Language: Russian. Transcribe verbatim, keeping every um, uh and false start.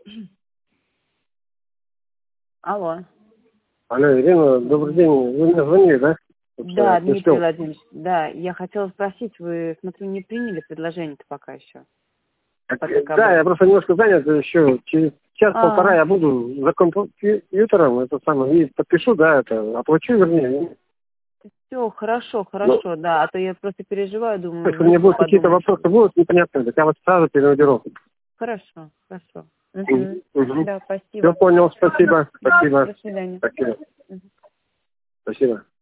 Алло. Алло, Ирина, добрый день. Вы мне звонили, да? Да, Дмитрий Владимирович, да, я хотела спросить, вы, смотрю, не приняли предложение-то пока еще? Да, я просто немножко занят еще. Через час-полтора А. я буду за компьютером, это самое, и подпишу, да, это, оплачу, вернее. Все, хорошо, хорошо, ну, да, а то я просто переживаю, думаю, если мне будут какие-то вопросы будут непонятные, так я вас сразу переведу. Хорошо, хорошо. Угу. Угу. Да, спасибо. Все понял, спасибо, спасибо. До свидания. Спасибо. Угу. Спасибо.